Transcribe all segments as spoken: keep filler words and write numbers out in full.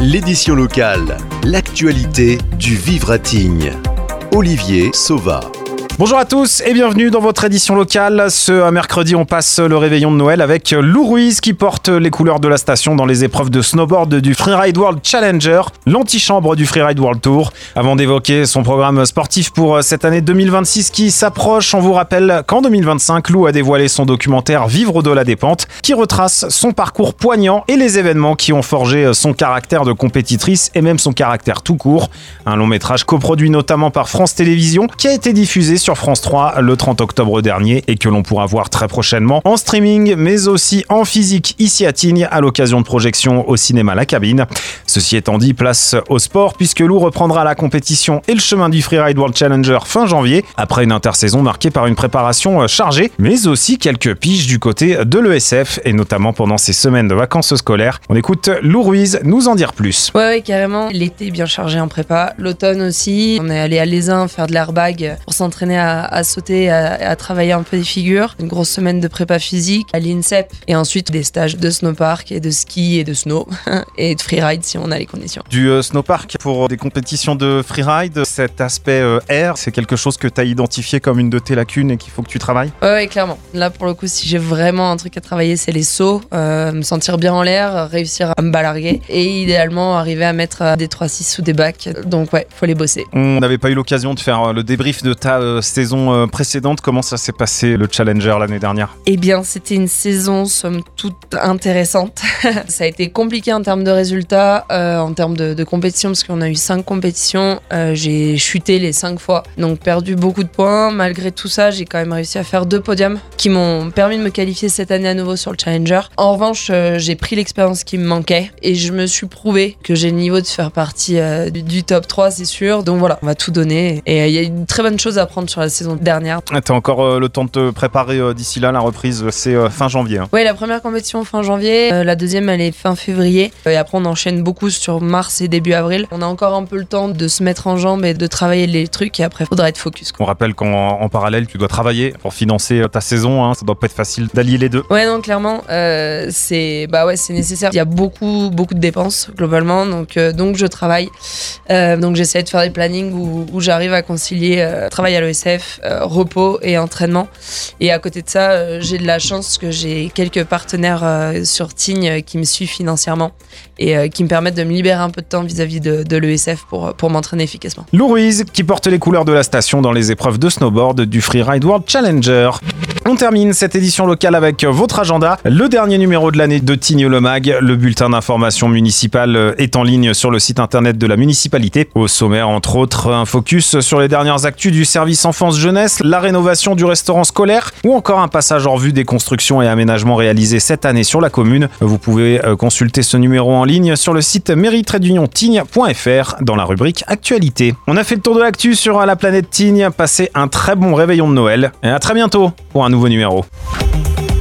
L'édition locale, l'actualité du Vivre à Tignes. Olivier Sauva. Bonjour à tous et bienvenue dans votre édition locale. Ce mercredi, on passe le réveillon de Noël avec Lou Ruiz qui porte les couleurs de la station dans les épreuves de snowboard du Freeride World Challenger, l'antichambre du Freeride World Tour. Avant d'évoquer son programme sportif pour cette année deux mille vingt-six qui s'approche, on vous rappelle qu'en deux mille vingt-cinq, Lou a dévoilé son documentaire Vivre au-delà des pentes qui retrace son parcours poignant et les événements qui ont forgé son caractère de compétitrice et même son caractère tout court. Un long métrage coproduit notamment par France Télévisions qui a été diffusé sur France trois le trente octobre dernier et que l'on pourra voir très prochainement en streaming mais aussi en physique ici à Tignes à l'occasion de projections au cinéma La Cabine. Ceci étant dit, place au sport puisque Lou reprendra la compétition et le chemin du Freeride World Challenger fin janvier après une intersaison marquée par une préparation chargée mais aussi quelques piges du côté de l'E S F et notamment pendant ces semaines de vacances scolaires. On écoute Lou Ruiz nous en dire plus. Ouais, ouais carrément, l'été bien chargé en prépa, l'automne aussi, on est allé à l'Aisin faire de l'airbag pour s'entraîner à, à sauter, à, à travailler un peu des figures. Une grosse semaine de prépa physique à l'INSEP et ensuite des stages de snowpark et de ski et de snow et de freeride si on a les conditions. Du euh, snowpark pour des compétitions de freeride, cet aspect euh, air, c'est quelque chose que tu as identifié comme une de tes lacunes et qu'il faut que tu travailles ? Ouais, ouais, clairement. Là pour le coup, si j'ai vraiment un truc à travailler, c'est les sauts, euh, me sentir bien en l'air, réussir à me balarguer et idéalement arriver à mettre des trois six ou des bacs. Donc ouais, faut les bosser. On n'avait pas eu l'occasion de faire le débrief de ta euh, saison précédente. Comment ça s'est passé le Challenger l'année dernière ? Eh bien, c'était une saison somme toute intéressante. Ça a été compliqué en termes de résultats, euh, en termes de, de compétition, parce qu'on a eu cinq compétitions. Euh, j'ai chuté les cinq fois, donc perdu beaucoup de points. Malgré tout ça, j'ai quand même réussi à faire deux podiums qui m'ont permis de me qualifier cette année à nouveau sur le Challenger. En revanche, euh, j'ai pris l'expérience qui me manquait et je me suis prouvé que j'ai le niveau de faire partie euh, du, du top trois, c'est sûr. Donc voilà, on va tout donner. Et il euh, y a une très bonne chose à prendre sur la saison dernière. T'as encore euh, le temps de te préparer euh, d'ici là, la reprise, c'est euh, fin janvier. Hein. Oui, la première compétition fin janvier, euh, la deuxième elle est fin février. Et après on enchaîne beaucoup sur mars et début avril. On a encore un peu le temps de se mettre en jambes et de travailler les trucs et après il faudra être focus. On rappelle qu'en en parallèle tu dois travailler pour financer ta saison, hein. Ça doit pas être facile d'allier les deux. Ouais non clairement, euh, c'est, bah ouais, c'est nécessaire. Il y a beaucoup, beaucoup de dépenses globalement, donc, euh, donc je travaille. Euh, donc j'essaie de faire des plannings où, où j'arrive à concilier euh, travail à l'E S F, euh, repos et entraînement. Et à côté de ça, euh, j'ai de la chance que j'ai quelques partenaires euh, sur Tignes euh, qui me suivent financièrement et euh, qui me permettent de me libérer un peu de temps vis-à-vis de, de l'E S F pour, pour m'entraîner efficacement. Lou Ruiz qui porte les couleurs de la station dans les épreuves de snowboard du Freeride World Challenger. On termine cette édition locale avec votre agenda. Le dernier numéro de l'année de Tignes le Mag, le bulletin d'information municipale est en ligne sur le site internet de la municipalité. Au sommaire, entre autres, un focus sur les dernières actus du service enfance-jeunesse, la rénovation du restaurant scolaire ou encore un passage en revue des constructions et aménagements réalisés cette année sur la commune. Vous pouvez consulter ce numéro en ligne sur le site mairie tiret union tignes point f r dans la rubrique Actualité. On a fait le tour de l'actu sur la planète Tignes. Passez un très bon réveillon de Noël et à très bientôt pour un nouveau numéro.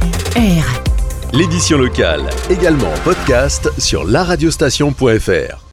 R. L'édition locale, également en podcast sur la radiostation point f r.